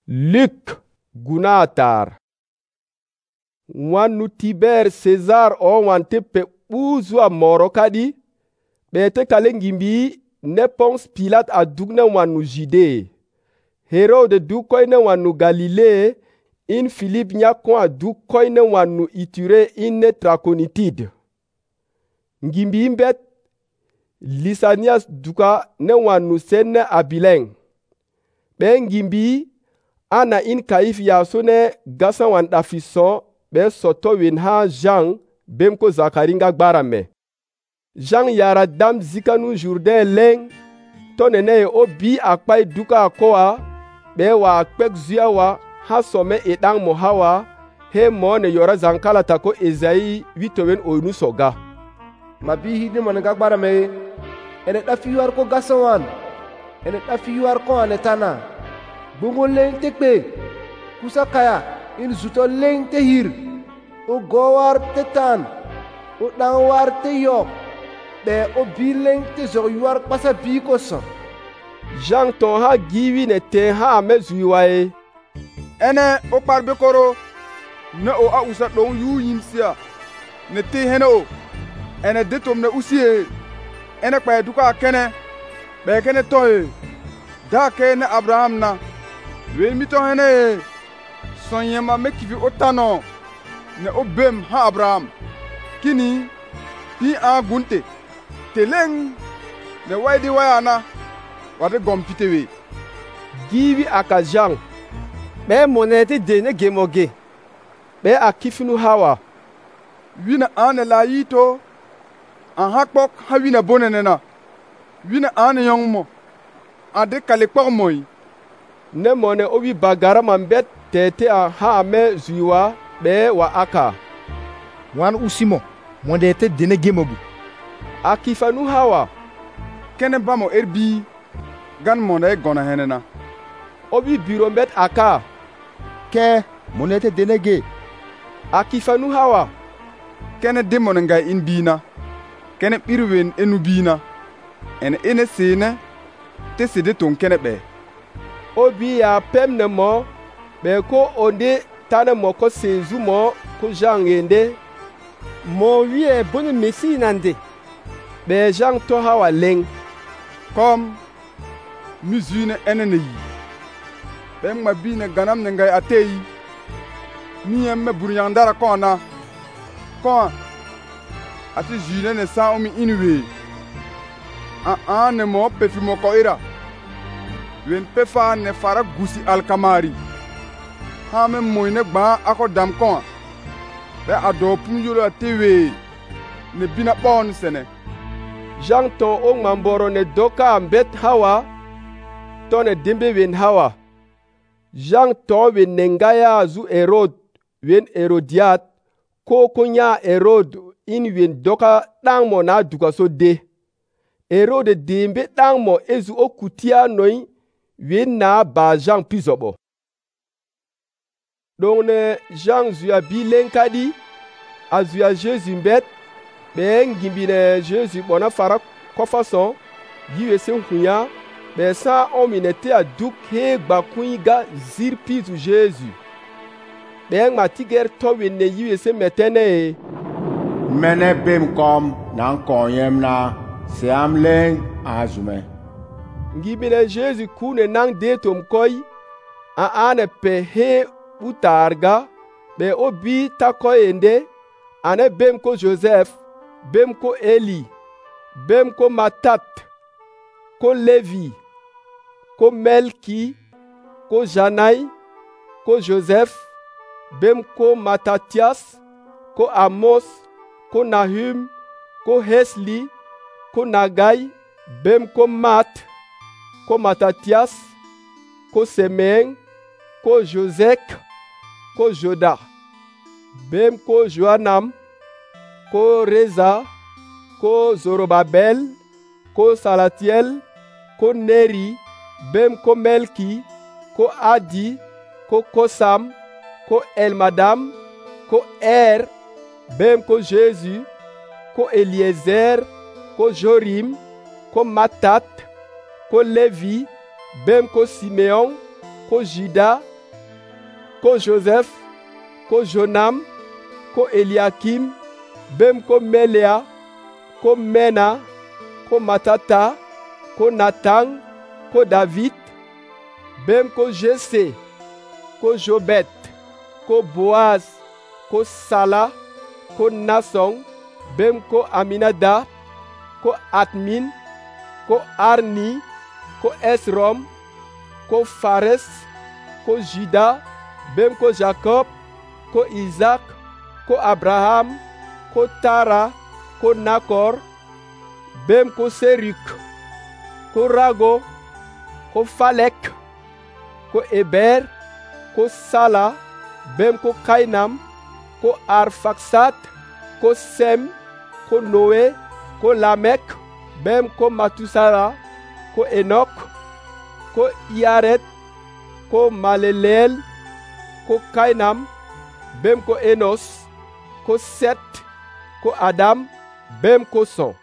Luk gunatar. Wanu Tiber César o wante pe uzwa moro kadi. Bete kale ngimbi ne Ponce Pilate a dugna wanu Jide. Herode du koine wanu Galilée. In Philippe nyakon a du koine wanu Iture in ne Traconitide. Ngimbi imbet Lisanias duka ne wanu senne Abileng. Be ngimbi ana in kaif yasone gasa wan dafison be soto win ha Jean bem ko Zakaringa gbarame. Jean yara dam zikanu Jourdain leng tonene obi akpai duka akoa be wa akpek zuyawa ha some edang mohawa he mone yora zankala tako Ezaïe witowen onu soga. Mabihi ni managa gbarame ene dafiyuar ko gasawan ene dafiyuar ko anetana bongo leng tekpe kusa kaya in zuto leng te hir o gowar te tan o dangwar te yok be o bi leng te zoyuar pasa bi ko san. Jean ton ha giwi ne te ha mezuiwae ene o parbe koro ne o a usa don yu yimsia ne te hene o ene detom ne usie ene kwa duka kene be kene toye da kene Abraham na wen mi to hene sonyema mekivi otano ne obem ha Abraham kini pi a gunte teleng ne waidi wayana wade gompitewe giwi aka Jean be monete de ne gemoge be akifinu hawa wina ane la yito an hakpok ha wina bonenena wina ane yongmo ade kale kpok moy ne mone obi bagara mambet tete a ha me zuiwa be wa aka wan usimo mondete dene gemogu akifanu hawa kene bamo erbi gan mone gona henena obi biro mbet aka ke monete dene ge akifanu hawa kene demone ngai in bina kene pirwen enu bina ene sene te sede ton kene be obi ya pem ne mo be ko onde tane mo ko sezu mo ko jangende mo wie bonu mesi nande be jang to hawa leng kom mizune ene ne yi be ma bina ganam ne ngai ateyi ni emme buryandara kona kon ati jine ne sa omi inwe ne mo pefi mo ko ira wen pefa ne fara gusi alkamari ha me moine gba ako dam kon be ado pum yolo tewe ne bina bon sene Jean ton o mamboro ne doka ambet hawa ton ne dembe wen hawa Jean to wen nengaya zu Herod wen Herodiat ko kunya Herod in wen doka dang mo na duka so de Herod dembe dang mo ezu okutia noi wen na ba Jean pizobo donc ne Jean zuya bi lenkadi azuya Jésus mbet be ngimbi ne Jésus bona fara kofason yiwe se hunya be sa ominete a duk he gbakun ga zir pizu Jésus be matiger to wen ne yiwe se metene mene bem kom nan konyem na se am leng azume ngimbi ne Jésus kune nang de tom koy a ane pe he utarga be obi takoyende ane bem ko Joseph bem ko Eli bem ko Matat ko Levi ko Melki ko Janai ko Joseph bem ko Matatias ko Amos ko Nahum ko Hesli ko Nagai bem ko Mat ko Matatias ko Semen ko Josek ko Joda bem ko Joanam ko Reza ko Zorobabel ko Salatiel ko Neri bem ko Melki ko Adi ko Kosam ko Elmadam ko bem ko Jésus ko Eliezer ko Jorim ko Matat ko Levi bem ko Simeon ko Juda ko Joseph, ko Jonam, ko Eliakim, bem ko Melea, ko Mena, ko Matata, ko Nathan, ko David, bem ko Jesse, ko Jobet, ko Boaz, ko Sala, ko Nason, bem ko Aminadab, ko Atmin, ko Arni, ko Esrom, ko Fares, ko Juda, bem ko Jacob, ko Isaac, ko Abraham, ko Tara, ko Nakor, bem ko Seruk, ko Rago, ko Falek, ko Eber, ko Sala, bem ko Kainam, ko Arfaksat, ko Sem, ko Noé, ko Lamek, bem ko Matusala, ko Enok, ko Iaret, ko Maleleel, ko Kainam, bem ko Enos, ko Set, ko Adam, bem ko Son.